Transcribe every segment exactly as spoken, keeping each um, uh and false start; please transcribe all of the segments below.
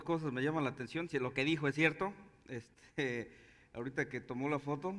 Cosas me llaman la atención, si lo que dijo es cierto. Este, ahorita que tomó la foto,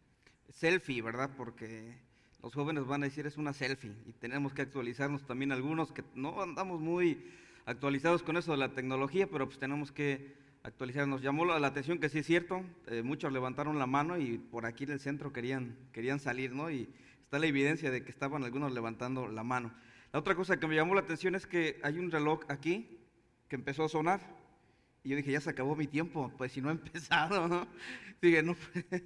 selfie, ¿verdad? Porque los jóvenes van a decir es una selfie y tenemos que actualizarnos también algunos que no andamos muy actualizados con eso de la tecnología, pero pues tenemos que actualizarnos. Llamó la, la atención que sí es cierto, eh, muchos levantaron la mano y por aquí en el centro querían, querían salir, ¿no? Y está la evidencia de que estaban algunos levantando la mano. La otra cosa que me llamó la atención es que hay un reloj aquí que empezó a sonar. Y yo dije, ya se acabó mi tiempo, pues si no he empezado, ¿no? Dije, no,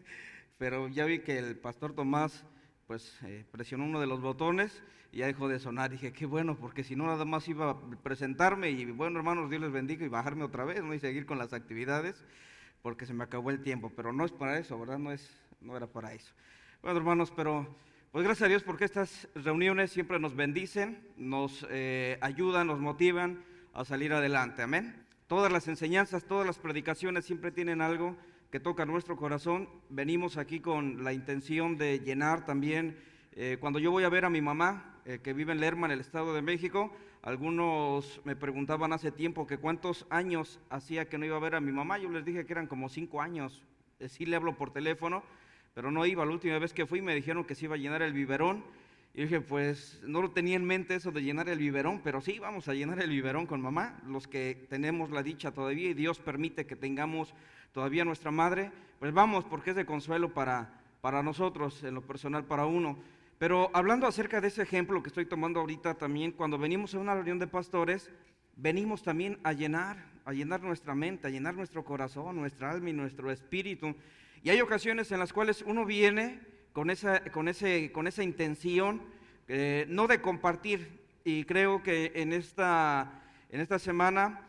pero ya vi que el pastor Tomás, pues eh, presionó uno de los botones y ya dejó de sonar. Dije, qué bueno, porque si no nada más iba a presentarme y bueno, hermanos, Dios les bendiga y bajarme otra vez, ¿no? Y seguir con las actividades, porque se me acabó el tiempo, pero no es para eso, ¿verdad? No es, no era para eso. Bueno, hermanos, pero pues gracias a Dios porque estas reuniones siempre nos bendicen, nos eh, ayudan, nos motivan a salir adelante, amén. Todas las enseñanzas, todas las predicaciones siempre tienen algo que toca nuestro corazón. Venimos aquí con la intención de llenar también. Eh, cuando yo voy a ver a mi mamá, eh, que vive en Lerma, en el Estado de México, algunos me preguntaban hace tiempo que cuántos años hacía que no iba a ver a mi mamá. Yo les dije que eran como cinco años. Eh, sí le hablo por teléfono, pero no iba. La última vez que fui me dijeron que se iba a llenar el biberón. Y dije, pues no lo tenía en mente eso de llenar el biberón, pero sí, vamos a llenar el biberón con mamá, los que tenemos la dicha todavía y Dios permite que tengamos todavía nuestra madre, pues vamos, porque es de consuelo para, para nosotros, en lo personal para uno. Pero hablando acerca de ese ejemplo que estoy tomando ahorita también, cuando venimos a una reunión de pastores, venimos también a llenar, a llenar nuestra mente, a llenar nuestro corazón, nuestra alma y nuestro espíritu. Y hay ocasiones en las cuales uno viene con esa, con ese, con esa intención, eh, no de compartir, y creo que en esta, en esta semana,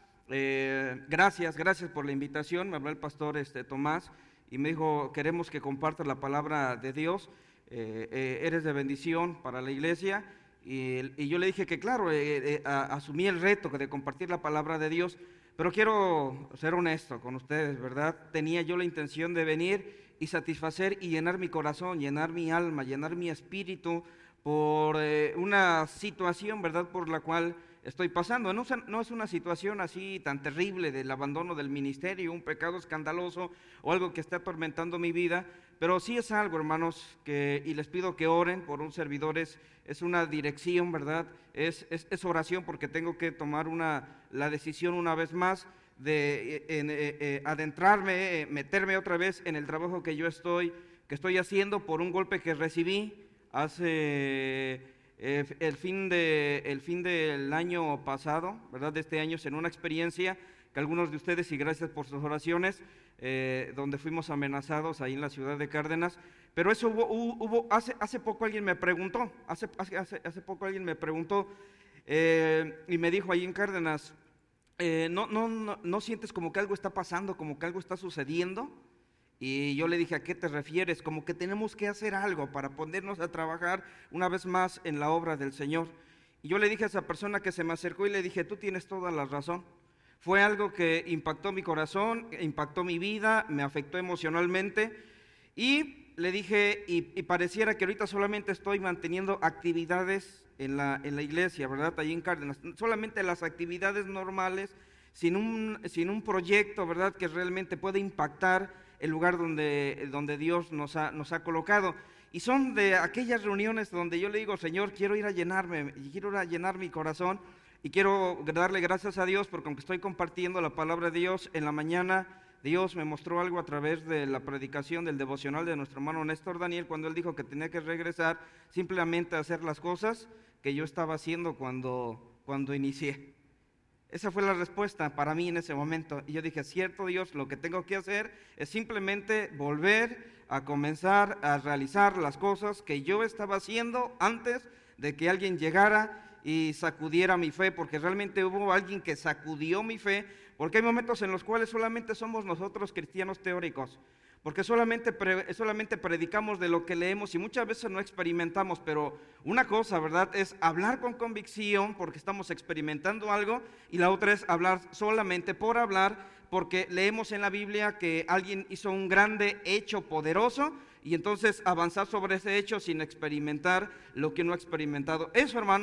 eh, gracias, gracias por la invitación, me habló el pastor este, Tomás, y me dijo, queremos que compartas la palabra de Dios, eh, eh, eres de bendición para la iglesia, y, y yo le dije que claro, eh, eh, a, asumí el reto de compartir la palabra de Dios, pero quiero ser honesto con ustedes, ¿verdad? Tenía yo la intención de venir y satisfacer y llenar mi corazón, llenar mi alma, llenar mi espíritu por eh, una situación, ¿verdad?, por la cual estoy pasando. No, no es una situación así tan terrible del abandono del ministerio, un pecado escandaloso o algo que esté atormentando mi vida, pero sí es algo, hermanos, que, y les pido que oren por un servidor, es, es una dirección, ¿verdad?, es, es, es oración porque tengo que tomar una, la decisión una vez más de en, eh, eh, adentrarme, eh, meterme otra vez en el trabajo que yo estoy, que estoy haciendo por un golpe que recibí hace eh, el, fin de, el fin del año pasado, ¿verdad? De este año, en una experiencia que algunos de ustedes, y gracias por sus oraciones, eh, donde fuimos amenazados ahí en la ciudad de Cárdenas, pero eso hubo, hubo hace, hace poco alguien me preguntó, hace, hace, hace poco alguien me preguntó eh, y me dijo ahí en Cárdenas, Eh, no, no, no, ¿no sientes como que algo está pasando, como que algo está sucediendo? Y yo le dije, ¿a qué te refieres? Como que tenemos que hacer algo para ponernos a trabajar una vez más en la obra del Señor. Y yo le dije a esa persona que se me acercó y le dije, tú tienes toda la razón. Fue algo que impactó mi corazón, impactó mi vida, me afectó emocionalmente. Y le dije, y, y pareciera que ahorita solamente estoy manteniendo actividades en la, en la iglesia, ¿verdad? Allí en Cárdenas, solamente las actividades normales, sin un, sin un proyecto, ¿verdad?, que realmente pueda impactar el lugar donde, donde Dios nos ha, nos ha colocado. Y son de aquellas reuniones donde yo le digo, Señor, quiero ir a llenarme, quiero ir a llenar mi corazón, y quiero darle gracias a Dios, porque aunque estoy compartiendo la palabra de Dios en la mañana, Dios me mostró algo a través de la predicación del devocional de nuestro hermano Néstor Daniel, cuando él dijo que tenía que regresar simplemente a hacer las cosas que yo estaba haciendo cuando, cuando inicié. Esa fue la respuesta para mí en ese momento. Y yo dije, cierto Dios, lo que tengo que hacer es simplemente volver a comenzar a realizar las cosas que yo estaba haciendo antes de que alguien llegara y sacudiera mi fe, porque realmente hubo alguien que sacudió mi fe, porque hay momentos en los cuales solamente somos nosotros cristianos teóricos, porque solamente, pre, solamente predicamos de lo que leemos y muchas veces no experimentamos, pero una cosa, ¿verdad?, es hablar con convicción porque estamos experimentando algo, y la otra es hablar solamente por hablar, porque leemos en la Biblia que alguien hizo un grande hecho poderoso, y entonces avanzar sobre ese hecho sin experimentar lo que no ha experimentado. Eso, hermanos,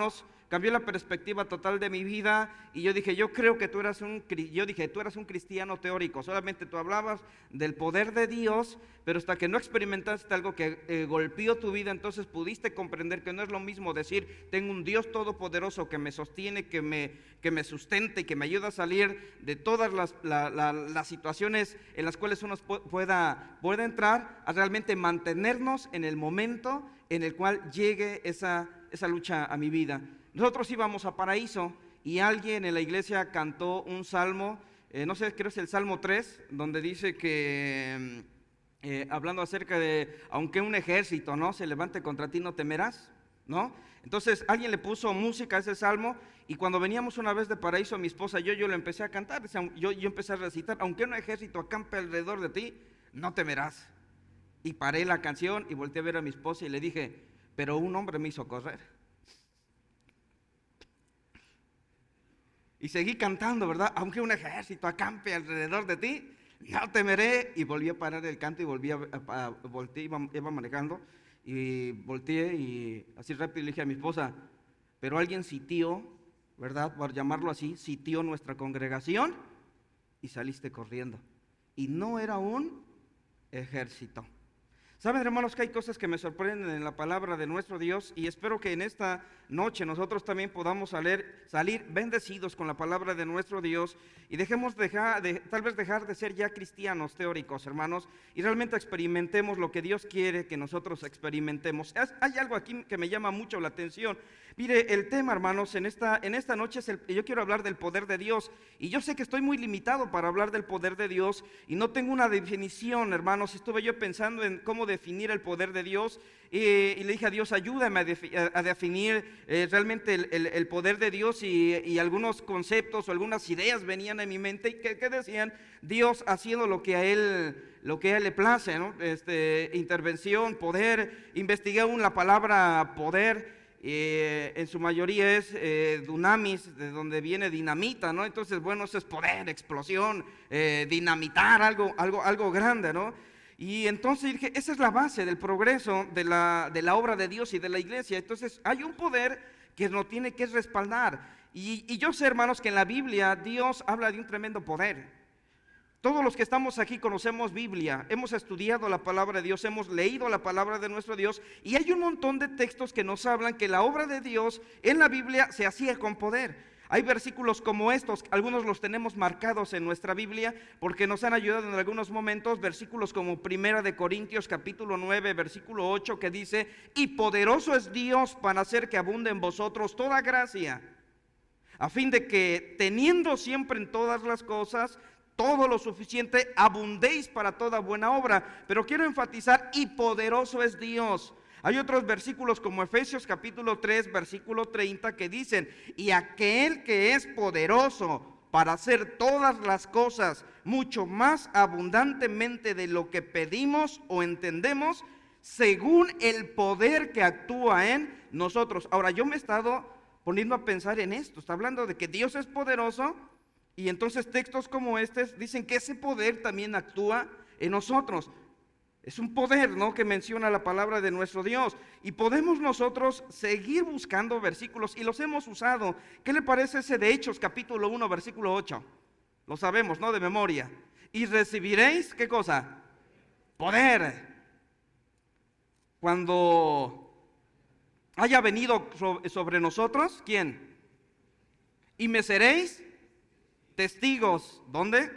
cambió la perspectiva total de mi vida y yo dije, yo creo que tú eras un, yo dije, tú eras un cristiano teórico, solamente tú hablabas del poder de Dios, pero hasta que no experimentaste algo que eh, golpeó tu vida, entonces pudiste comprender que no es lo mismo decir, tengo un Dios todopoderoso que me sostiene, que me, que me sustente, que me ayuda a salir de todas las, la, la, las situaciones en las cuales uno pueda, pueda entrar, a realmente mantenernos en el momento en el cual llegue esa, esa lucha a mi vida. Nosotros íbamos a Paraíso y alguien en la iglesia cantó un salmo, eh, no sé, creo que es el Salmo tres, donde dice que, eh, hablando acerca de, aunque un ejército, ¿no?, se levante contra ti, no temerás, ¿no? Entonces alguien le puso música a ese salmo y cuando veníamos una vez de Paraíso, mi esposa y yo, yo lo empecé a cantar, yo, yo empecé a recitar, aunque un ejército acampe alrededor de ti, no temerás. Y paré la canción y volteé a ver a mi esposa y le dije, pero un hombre me hizo correr. Y seguí cantando, ¿verdad? Aunque un ejército acampe alrededor de ti, no temeré. Y volví a parar el canto y volví a, a, a volteé, iba, iba manejando y volteé y así rápido le dije a mi esposa, pero alguien sitió, ¿verdad? Por llamarlo así, sitió nuestra congregación y saliste corriendo. Y no era un ejército. Saben, hermanos, que hay cosas que me sorprenden en la palabra de nuestro Dios y espero que en esta noche nosotros también podamos salir, salir bendecidos con la palabra de nuestro Dios y dejemos dejar, de, tal vez dejar de ser ya cristianos teóricos, hermanos, y realmente experimentemos lo que Dios quiere que nosotros experimentemos. Hay algo aquí que me llama mucho la atención. Mire, el tema, hermanos, en esta, en esta noche es el, yo quiero hablar del poder de Dios y yo sé que estoy muy limitado para hablar del poder de Dios y no tengo una definición, hermanos. Estuve yo pensando en cómo definir el poder de Dios y, y le dije a Dios, ayúdame a, defi, a, a definir eh, realmente el, el, el poder de Dios y, y algunos conceptos o algunas ideas venían en mi mente y que, que decían Dios haciendo lo que a Él, lo que a Él le place, ¿no? Este, intervención, poder, investigué aún la palabra poder. Eh, en su mayoría es eh, dunamis, de donde viene dinamita, ¿no? Entonces, bueno, eso es poder, explosión, eh, dinamitar algo, algo, algo grande, ¿no? Y entonces dije, esa es la base del progreso de la, de la obra de Dios y de la iglesia. Entonces, hay un poder que nos tiene que respaldar. Y, y yo sé, hermanos, que en la Biblia Dios habla de un tremendo poder. Todos los que estamos aquí conocemos Biblia, hemos estudiado la palabra de Dios, hemos leído la palabra de nuestro Dios y hay un montón de textos que nos hablan que la obra de Dios en la Biblia se hacía con poder. Hay versículos como estos, algunos los tenemos marcados en nuestra Biblia porque nos han ayudado en algunos momentos, versículos como Primera de Corintios capítulo nueve, versículo ocho, que dice, y poderoso es Dios para hacer que abunde en vosotros toda gracia, a fin de que teniendo siempre en todas las cosas todo lo suficiente, abundéis para toda buena obra. Pero quiero enfatizar, y poderoso es Dios. Hay otros versículos como Efesios capítulo tres, versículo treinta, que dicen, y aquel que es poderoso para hacer todas las cosas mucho más abundantemente de lo que pedimos o entendemos, según el poder que actúa en nosotros. Ahora, yo me he estado poniendo a pensar en esto. Está hablando de que Dios es poderoso. Y entonces textos como estos dicen que ese poder también actúa en nosotros. Es un poder, ¿no?, que menciona la palabra de nuestro Dios. Y podemos nosotros seguir buscando versículos y los hemos usado. ¿Qué le parece ese de Hechos capítulo uno, versículo ocho? Lo sabemos, ¿no?, de memoria. Y recibiréis, ¿qué cosa? Poder. Cuando haya venido sobre nosotros, ¿quién? Y me seréis testigos, ¿dónde?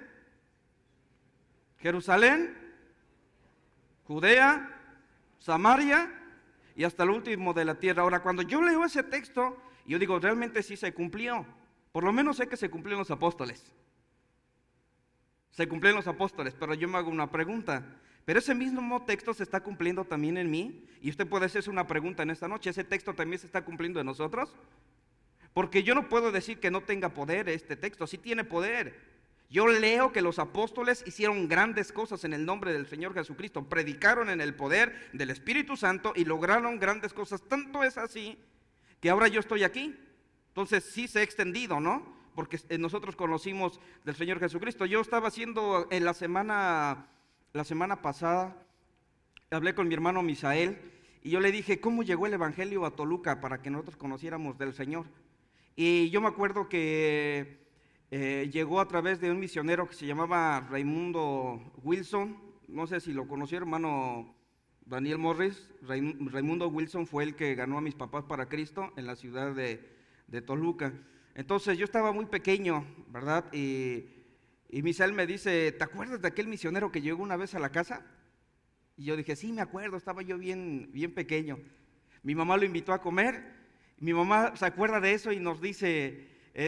Jerusalén, Judea, Samaria y hasta el último de la tierra. Ahora, cuando yo leo ese texto, yo digo, realmente sí se cumplió. Por lo menos sé que se cumplió en los apóstoles. Se cumplió en los apóstoles, pero yo me hago una pregunta. Pero ese mismo texto se está cumpliendo también en mí. Y usted puede hacerse una pregunta en esta noche. ¿Ese texto también se está cumpliendo en nosotros? Porque yo no puedo decir que no tenga poder este texto, sí tiene poder. Yo leo que los apóstoles hicieron grandes cosas en el nombre del Señor Jesucristo, predicaron en el poder del Espíritu Santo y lograron grandes cosas. Tanto es así que ahora yo estoy aquí. Entonces sí se ha extendido, ¿no? Porque nosotros conocimos del Señor Jesucristo. Yo estaba haciendo en la semana, la semana pasada, hablé con mi hermano Misael y yo le dije, ¿cómo llegó el evangelio a Toluca para que nosotros conociéramos del Señor? Y yo me acuerdo que eh, llegó a través de un misionero que se llamaba Raimundo Wilson, no sé si lo conoció, hermano Daniel Morris. Raimundo Wilson fue el que ganó a mis papás para Cristo en la ciudad de, de Toluca. Entonces yo estaba muy pequeño, ¿verdad? Y, y Misael me dice, ¿te acuerdas de aquel misionero que llegó una vez a la casa? Y yo dije, sí, me acuerdo, estaba yo bien, bien pequeño. Mi mamá lo invitó a comer, mi mamá se acuerda de eso y nos dice,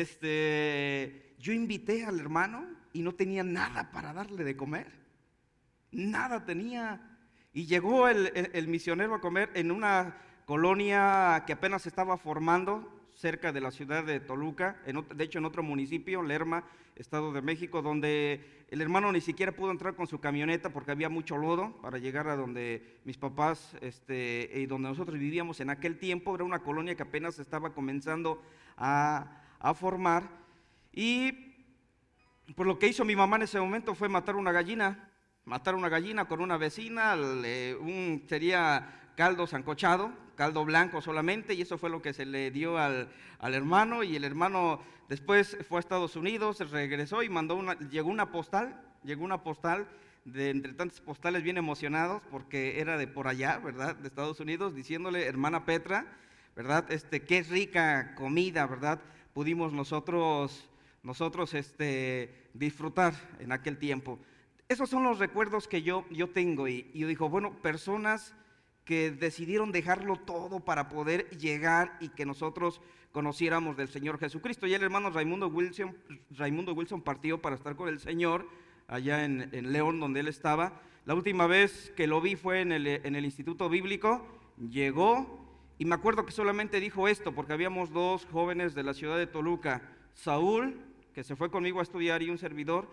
este, yo invité al hermano y no tenía nada para darle de comer, nada tenía. Y llegó el, el, el misionero a comer en una colonia que apenas se estaba formando, cerca de la ciudad de Toluca, en otro, de hecho en otro municipio, Lerma, Estado de México, donde el hermano ni siquiera pudo entrar con su camioneta porque había mucho lodo para llegar a donde mis papás este, y donde nosotros vivíamos en aquel tiempo. Era una colonia que apenas se estaba comenzando a, a formar, y pues lo que hizo mi mamá en ese momento fue matar una gallina, matar una gallina con una vecina, le, un, sería caldo sancochado, caldo blanco solamente, y eso fue lo que se le dio al, al hermano. Y el hermano después fue a Estados Unidos, se regresó y mandó una, llegó una postal, llegó una postal de entre tantos postales, bien emocionados porque era de por allá, ¿verdad?, de Estados Unidos, diciéndole, hermana Petra, ¿verdad?, este, qué rica comida, ¿verdad?, pudimos nosotros, nosotros este, disfrutar en aquel tiempo. Esos son los recuerdos que yo, yo tengo, y, y yo digo, bueno, personas que decidieron dejarlo todo para poder llegar y que nosotros conociéramos del Señor Jesucristo. Ya el hermano Raimundo Wilson, Raimundo Wilson partió para estar con el Señor allá en, en León, donde él estaba. La última vez que lo vi fue en el, en el Instituto Bíblico. Llegó y me acuerdo que solamente dijo esto, porque habíamos dos jóvenes de la ciudad de Toluca, Saúl, que se fue conmigo a estudiar, y un servidor,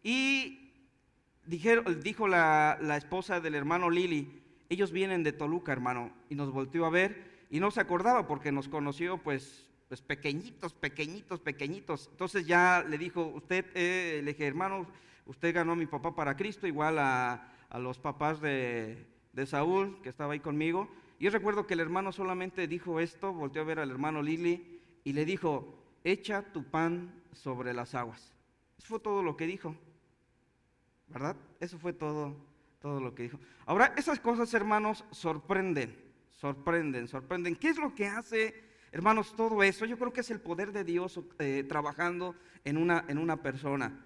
y dijeron, dijo la, la esposa del hermano Lili, ellos vienen de Toluca, hermano, y nos volteó a ver y no se acordaba porque nos conoció pues, pues pequeñitos, pequeñitos, pequeñitos. Entonces ya le dijo, usted, eh, le dije, hermano, usted ganó a mi papá para Cristo, igual a, a los papás de, de Saúl, que estaba ahí conmigo. Y yo recuerdo que el hermano solamente dijo esto, volteó a ver al hermano Lili y le dijo, echa tu pan sobre las aguas. Eso fue todo lo que dijo, ¿verdad? Eso fue todo. Todo lo que dijo. Ahora, esas cosas, hermanos, sorprenden, sorprenden, sorprenden. ¿Qué es lo que hace, hermanos, todo eso? Yo creo que es el poder de Dios eh, trabajando en una, en una persona.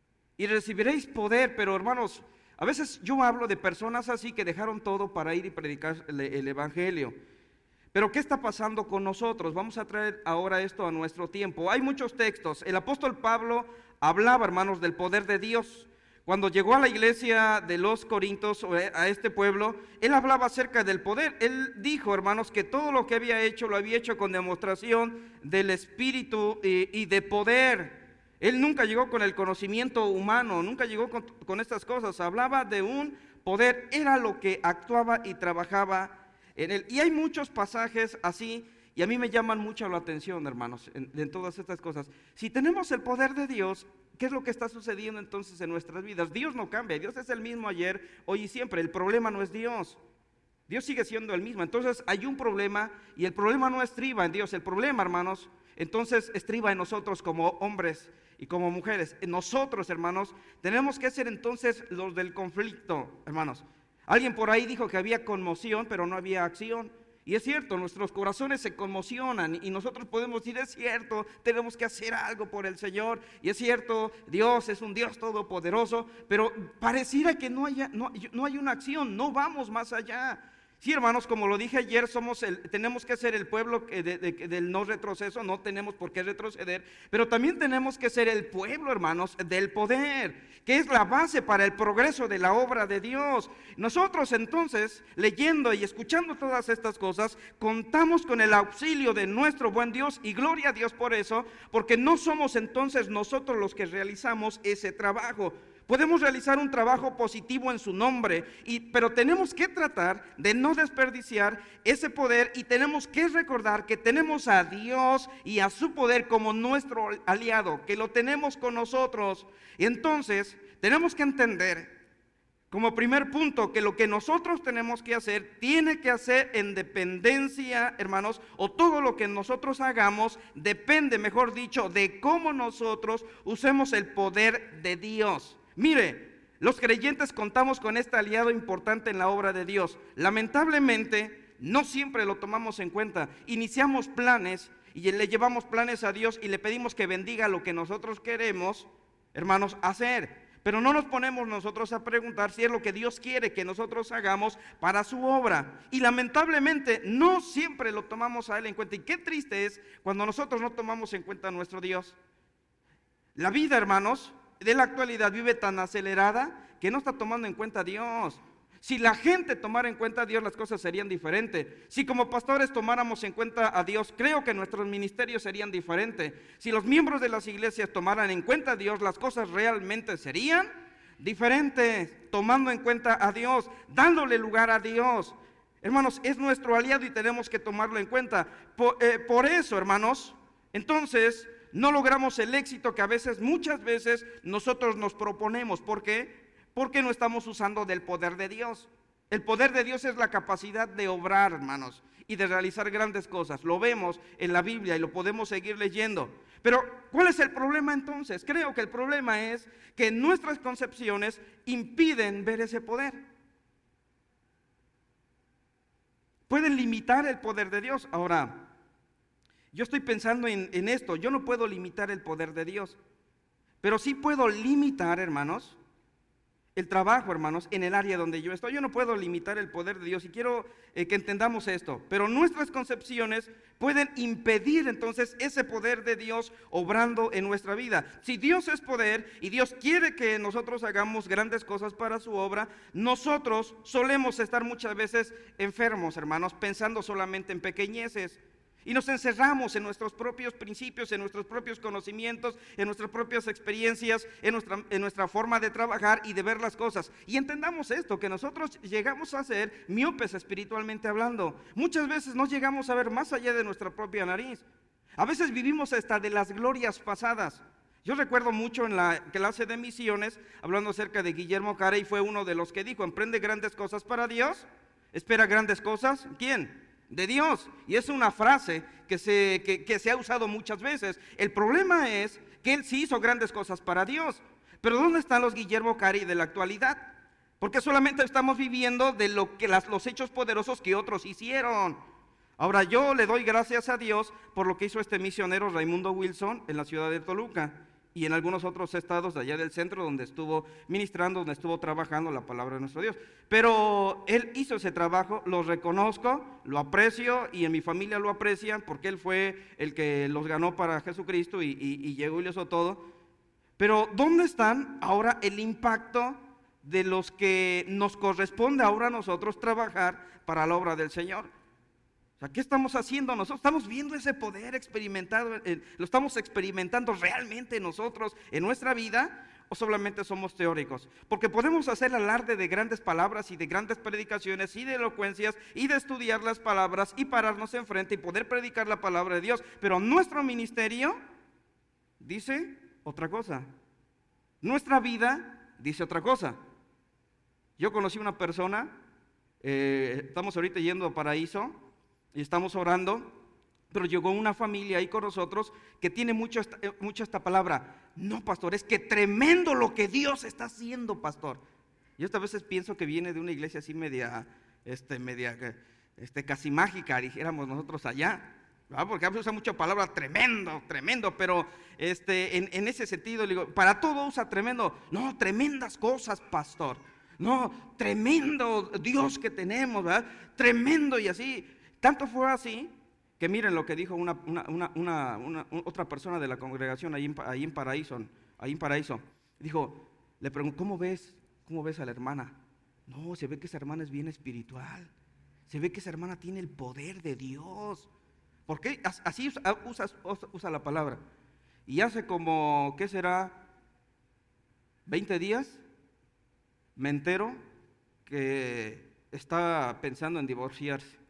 Y recibiréis poder, pero hermanos, a veces yo hablo de personas así que dejaron todo para ir y predicar el, el evangelio. Pero ¿qué está pasando con nosotros? Vamos a traer ahora esto a nuestro tiempo. Hay muchos textos. El apóstol Pablo hablaba, hermanos, del poder de Dios. Cuando llegó a la iglesia de los Corintios, a este pueblo, él hablaba acerca del poder. Él dijo, hermanos, que todo lo que había hecho, lo había hecho con demostración del Espíritu y, y de poder. Él nunca llegó con el conocimiento humano, nunca llegó con, con estas cosas. Hablaba de un poder, era lo que actuaba y trabajaba en él. Y hay muchos pasajes así, y a mí me llaman mucho la atención, hermanos, en, en todas estas cosas. Si tenemos el poder de Dios, ¿qué es lo que está sucediendo entonces en nuestras vidas? Dios no cambia, Dios es el mismo ayer, hoy y siempre. El problema no es Dios, Dios sigue siendo el mismo. Entonces hay un problema, y el problema no estriba en Dios. El problema, hermanos, entonces estriba en nosotros como hombres y como mujeres. En nosotros, hermanos, tenemos que ser entonces los del conflicto, hermanos. Alguien por ahí dijo que había conmoción, pero no había acción. Y es cierto, nuestros corazones se conmocionan y nosotros podemos decir, es cierto, tenemos que hacer algo por el Señor. Y es cierto, Dios es un Dios todopoderoso, pero pareciera que no, haya, no, no hay una acción, no vamos más allá. Sí, hermanos, como lo dije ayer, somos el, tenemos que ser el pueblo de, de, de, del no retroceso, no tenemos por qué retroceder, pero también tenemos que ser el pueblo, hermanos, del poder, que es la base para el progreso de la obra de Dios. Nosotros entonces, leyendo y escuchando todas estas cosas, contamos con el auxilio de nuestro buen Dios, y gloria a Dios por eso, porque no somos entonces nosotros los que realizamos ese trabajo. Podemos realizar un trabajo positivo en su nombre, y, pero tenemos que tratar de no desperdiciar ese poder, y tenemos que recordar que tenemos a Dios y a su poder como nuestro aliado, que lo tenemos con nosotros. Y entonces tenemos que entender como primer punto, que lo que nosotros tenemos que hacer, tiene que hacer en dependencia, hermanos, o todo lo que nosotros hagamos depende, mejor dicho, de cómo nosotros usemos el poder de Dios. Mire, los creyentes contamos con este aliado importante en la obra de Dios. Lamentablemente, no siempre lo tomamos en cuenta. Iniciamos planes y le llevamos planes a Dios y le pedimos que bendiga lo que nosotros queremos, hermanos, hacer. Pero no nos ponemos nosotros a preguntar si es lo que Dios quiere que nosotros hagamos para su obra. Y lamentablemente no siempre lo tomamos a Él en cuenta. Y qué triste es cuando nosotros no tomamos en cuenta a nuestro Dios. La vida, hermanos, de la actualidad vive tan acelerada que no está tomando en cuenta a Dios. Si la gente tomara en cuenta a Dios, las cosas serían diferentes. Si como pastores tomáramos en cuenta a Dios, creo que nuestros ministerios serían diferentes. Si los miembros de las iglesias tomaran en cuenta a Dios, las cosas realmente serían diferentes. Tomando en cuenta a Dios, dándole lugar a Dios. Hermanos, es nuestro aliado y tenemos que tomarlo en cuenta. Por, eh, por eso, hermanos, entonces no logramos el éxito que a veces, muchas veces, nosotros nos proponemos. ¿Por qué? Porque no estamos usando del poder de Dios. El poder de Dios es la capacidad de obrar, hermanos, y de realizar grandes cosas. Lo vemos en la Biblia y lo podemos seguir leyendo. Pero, ¿cuál es el problema entonces? Creo que el problema es que nuestras concepciones impiden ver ese poder. Pueden limitar el poder de Dios. Ahora, yo estoy pensando en, en esto. Yo no puedo limitar el poder de Dios, pero sí puedo limitar, hermanos, el trabajo, hermanos, en el área donde yo estoy. Yo no puedo limitar el poder de Dios y quiero eh, que entendamos esto. Pero nuestras concepciones pueden impedir entonces ese poder de Dios obrando en nuestra vida. Si Dios es poder y Dios quiere que nosotros hagamos grandes cosas para su obra, nosotros solemos estar muchas veces enfermos, hermanos, pensando solamente en pequeñeces. Y nos encerramos en nuestros propios principios, en nuestros propios conocimientos, en nuestras propias experiencias, en nuestra, en nuestra forma de trabajar y de ver las cosas. Y entendamos esto, que nosotros llegamos a ser miopes espiritualmente hablando. Muchas veces no llegamos a ver más allá de nuestra propia nariz. A veces vivimos hasta de las glorias pasadas. Yo recuerdo mucho en la clase de misiones, hablando acerca de Guillermo Carey, fue uno de los que dijo: emprende grandes cosas para Dios, espera grandes cosas. ¿Quién? De Dios. Y es una frase que se, que, que se ha usado muchas veces. El problema es que él sí hizo grandes cosas para Dios. Pero ¿dónde están los Guillermo Carey de la actualidad? Porque solamente estamos viviendo de lo que las, los hechos poderosos que otros hicieron. Ahora, yo le doy gracias a Dios por lo que hizo este misionero Raimundo Wilson en la ciudad de Toluca y en algunos otros estados de allá del centro donde estuvo ministrando, donde estuvo trabajando la palabra de nuestro Dios. Pero él hizo ese trabajo, lo reconozco, lo aprecio y en mi familia lo aprecian porque él fue el que los ganó para Jesucristo y, y, y llegó y le hizo todo. Pero ¿dónde están ahora el impacto de los que nos corresponde ahora a nosotros trabajar para la obra del Señor? O sea, ¿qué estamos haciendo nosotros? ¿Estamos viendo ese poder experimentado? Eh, ¿Lo estamos experimentando realmente nosotros en nuestra vida? ¿O solamente somos teóricos? Porque podemos hacer alarde de grandes palabras y de grandes predicaciones y de elocuencias y de estudiar las palabras y pararnos enfrente y poder predicar la palabra de Dios. Pero nuestro ministerio dice otra cosa. Nuestra vida dice otra cosa. Yo conocí una persona, eh, estamos ahorita yendo a Paraíso, y estamos orando, pero llegó una familia ahí con nosotros que tiene mucho esta, mucho esta palabra: no, pastor, es que tremendo lo que Dios está haciendo, pastor. Yo esta veces pienso que viene de una iglesia así media, este, media, este, casi mágica, dijéramos nosotros allá, ¿verdad? Porque a veces usa mucha palabra tremendo, tremendo, pero este, en, en ese sentido, digo, para todo usa tremendo. No, tremendas cosas, pastor. No, tremendo Dios que tenemos, ¿verdad? Tremendo y así. Tanto fue así que miren lo que dijo una, una, una, una, una otra persona de la congregación ahí en, ahí en Paraíso, ahí en Paraíso. Dijo, le preguntó: ¿cómo ves? ¿Cómo ves a la hermana? No, se ve que esa hermana es bien espiritual. Se ve que esa hermana tiene el poder de Dios. ¿Por qué? Así usa, usa, usa la palabra. Y hace como, ¿qué será? veinte días, me entero que está pensando en divorciarse.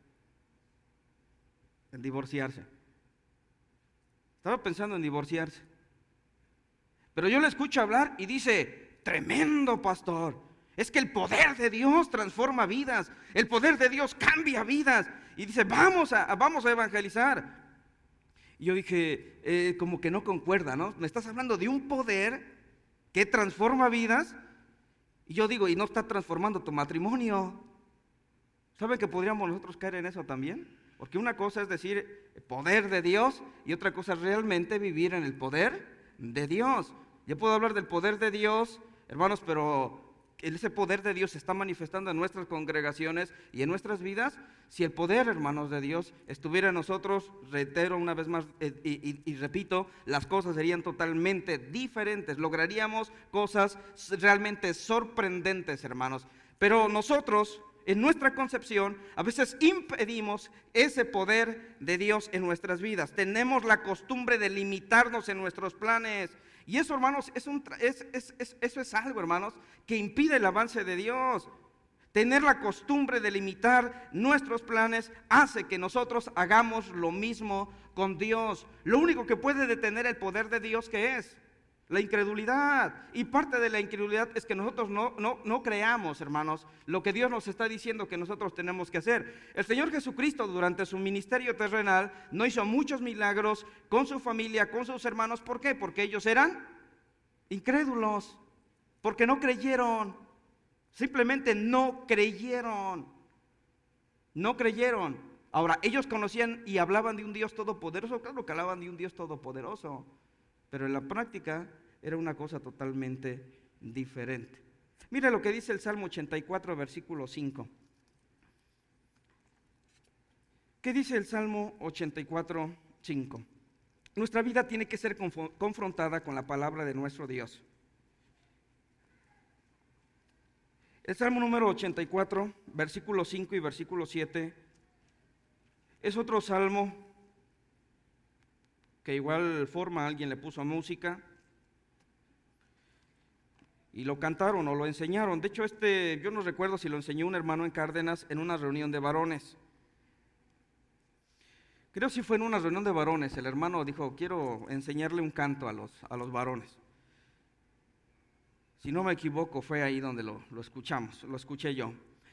En divorciarse. Estaba pensando en divorciarse. Pero yo le escucho hablar y dice: tremendo, pastor. Es que el poder de Dios transforma vidas, el poder de Dios cambia vidas. Y dice, vamos a, vamos a evangelizar. Y yo dije, eh, como que no concuerda, ¿no? Me estás hablando de un poder que transforma vidas. Y yo digo, y no está transformando tu matrimonio. ¿Saben que podríamos nosotros caer en eso también? Porque una cosa es decir el poder de Dios y otra cosa es realmente vivir en el poder de Dios. Yo puedo hablar del poder de Dios, hermanos, pero ese poder de Dios se está manifestando en nuestras congregaciones y en nuestras vidas. Si el poder, hermanos, de Dios estuviera en nosotros, reitero una vez más eh, y, y, y repito, las cosas serían totalmente diferentes. Lograríamos cosas realmente sorprendentes, hermanos. Pero nosotros, en nuestra concepción, a veces impedimos ese poder de Dios en nuestras vidas. Tenemos la costumbre de limitarnos en nuestros planes. Y eso, hermanos, es un, es, es, es, eso es algo, hermanos, que impide el avance de Dios. Tener la costumbre de limitar nuestros planes hace que nosotros hagamos lo mismo con Dios. Lo único que puede detener el poder de Dios, ¿qué es? La incredulidad. Y parte de la incredulidad es que nosotros no, no, no creamos, hermanos, lo que Dios nos está diciendo que nosotros tenemos que hacer. El Señor Jesucristo durante su ministerio terrenal no hizo muchos milagros con su familia, con sus hermanos. ¿Por qué? Porque ellos eran incrédulos, porque no creyeron, simplemente no creyeron, no creyeron. Ahora, ellos conocían y hablaban de un Dios todopoderoso, claro que hablaban de un Dios todopoderoso, pero en la práctica era una cosa totalmente diferente. Mira lo que dice el Salmo ochenta y cuatro, versículo cinco. ¿Qué dice el Salmo ochenta y cuatro, cinco? Nuestra vida tiene que ser confrontada con la palabra de nuestro Dios. El Salmo número ochenta y cuatro, versículo cinco y versículo siete, es otro salmo que igual forma alguien le puso música y lo cantaron o lo enseñaron. De hecho, este, yo no recuerdo si lo enseñó un hermano en Cárdenas en una reunión de varones. Creo si fue en una reunión de varones, el hermano dijo, quiero enseñarle un canto a los, a los varones. Si no me equivoco, fue ahí donde lo, lo escuchamos, lo escuché yo.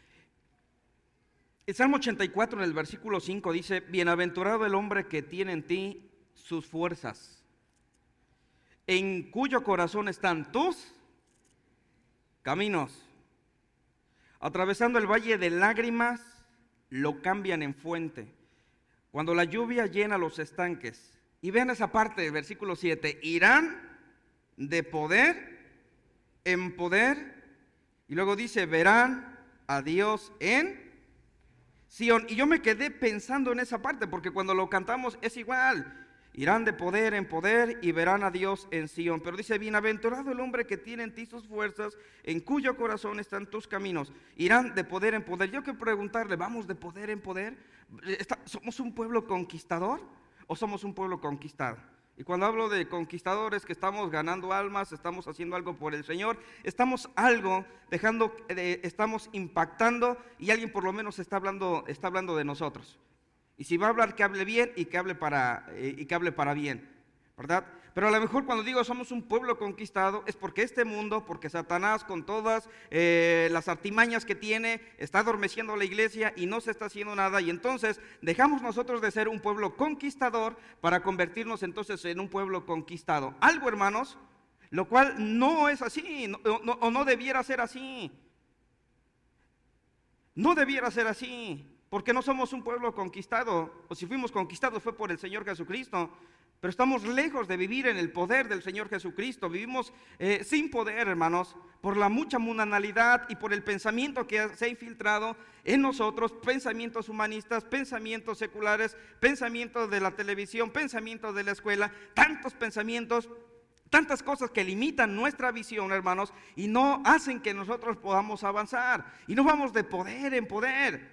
El Salmo ochenta y cuatro en el versículo cinco dice, bienaventurado el hombre que tiene en ti sus fuerzas, en cuyo corazón están tus caminos. Atravesando el valle de lágrimas, lo cambian en fuente. Cuando la lluvia llena los estanques. Y vean esa parte, versículo siete, irán de poder en poder. Y luego dice, verán a Dios en Sión. Y yo me quedé pensando en esa parte, porque cuando lo cantamos es igual. Irán de poder en poder y verán a Dios en Sión. Pero dice, bienaventurado el hombre que tiene en ti sus fuerzas, en cuyo corazón están tus caminos. Irán de poder en poder. Yo quiero preguntarle, ¿vamos de poder en poder? ¿Somos un pueblo conquistador o somos un pueblo conquistado? Y cuando hablo de conquistadores, que estamos ganando almas, estamos haciendo algo por el Señor, estamos algo dejando, eh, estamos impactando y alguien por lo menos está hablando, está hablando de nosotros. Y si va a hablar, que hable bien y que hable para, eh, y que hable para bien, ¿verdad? Pero a lo mejor cuando digo somos un pueblo conquistado es porque este mundo, porque Satanás con todas eh, las artimañas que tiene, está adormeciendo la iglesia y no se está haciendo nada. Y entonces dejamos nosotros de ser un pueblo conquistador para convertirnos entonces en un pueblo conquistado. Algo, hermanos, lo cual no es así, no, no, o no debiera ser así. No debiera ser así. Porque no somos un pueblo conquistado, o si fuimos conquistados fue por el Señor Jesucristo, pero estamos lejos de vivir en el poder del Señor Jesucristo. Vivimos eh, sin poder, hermanos, por la mucha mundanalidad y por el pensamiento que se ha infiltrado en nosotros, pensamientos humanistas, pensamientos seculares, pensamientos de la televisión, pensamientos de la escuela, tantos pensamientos, tantas cosas que limitan nuestra visión, hermanos, y no hacen que nosotros podamos avanzar, y no vamos de poder en poder.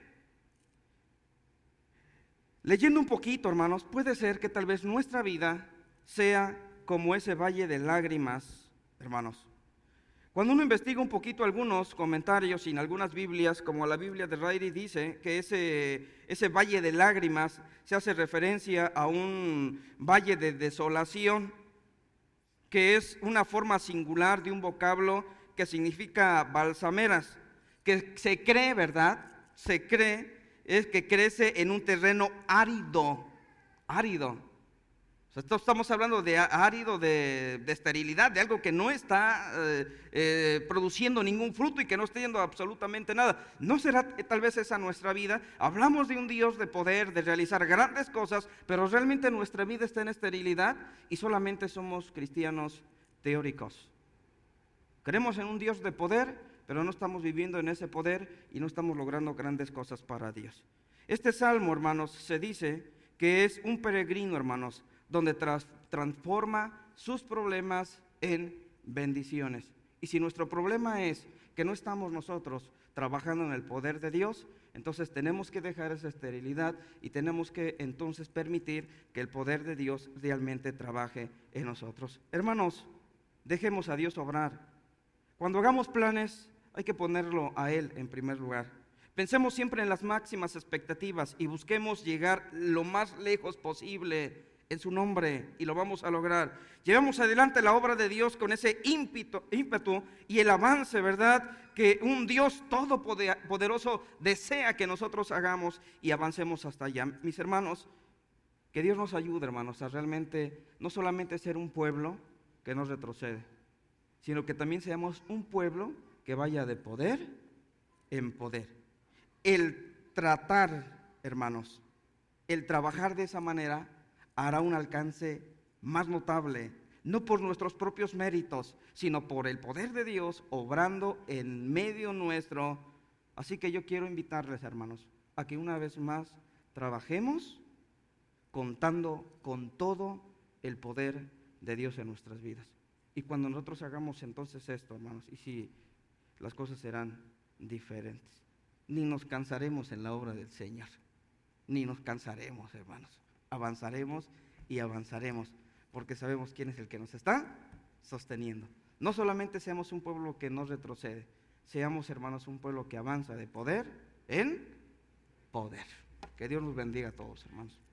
Leyendo un poquito, hermanos, puede ser que tal vez nuestra vida sea como ese valle de lágrimas, hermanos. Cuando uno investiga un poquito algunos comentarios y en algunas Biblias, como la Biblia de Ryrie dice que ese, ese valle de lágrimas se hace referencia a un valle de desolación, que es una forma singular de un vocablo que significa balsameras, que se cree, ¿verdad? Se cree es que crece en un terreno árido, árido. O sea, estamos hablando de árido, de, de esterilidad, de algo que no está eh, eh, produciendo ningún fruto y que no está yendo absolutamente nada. ¿No será tal vez esa nuestra vida? Hablamos de un Dios de poder, de realizar grandes cosas, pero realmente nuestra vida está en esterilidad y solamente somos cristianos teóricos. Creemos en un Dios de poder, pero no estamos viviendo en ese poder y no estamos logrando grandes cosas para Dios. Este salmo, hermanos, se dice que es un peregrino, hermanos, donde tras, transforma sus problemas en bendiciones. Y si nuestro problema es que no estamos nosotros trabajando en el poder de Dios, entonces tenemos que dejar esa esterilidad y tenemos que entonces permitir que el poder de Dios realmente trabaje en nosotros. Hermanos, dejemos a Dios obrar. Cuando hagamos planes, hay que ponerlo a Él en primer lugar. Pensemos siempre en las máximas expectativas y busquemos llegar lo más lejos posible en su nombre, y lo vamos a lograr. Llevamos adelante la obra de Dios con ese ímpetu, ímpetu y el avance, ¿verdad?, que un Dios todopoderoso desea que nosotros hagamos y avancemos hasta allá. Mis hermanos, que Dios nos ayude, hermanos, a realmente no solamente ser un pueblo que no retrocede, sino que también seamos un pueblo que vaya de poder en poder. El tratar, hermanos, el trabajar de esa manera hará un alcance más notable, no por nuestros propios méritos, sino por el poder de Dios obrando en medio nuestro. Así que yo quiero invitarles, hermanos, a que una vez más trabajemos contando con todo el poder de Dios en nuestras vidas. Y cuando nosotros hagamos entonces esto, hermanos, y si las cosas serán diferentes, ni nos cansaremos en la obra del Señor, ni nos cansaremos, hermanos. Avanzaremos y avanzaremos, porque sabemos quién es el que nos está sosteniendo. No solamente seamos un pueblo que no retrocede, seamos, hermanos, un pueblo que avanza de poder en poder. Que Dios nos bendiga a todos, hermanos.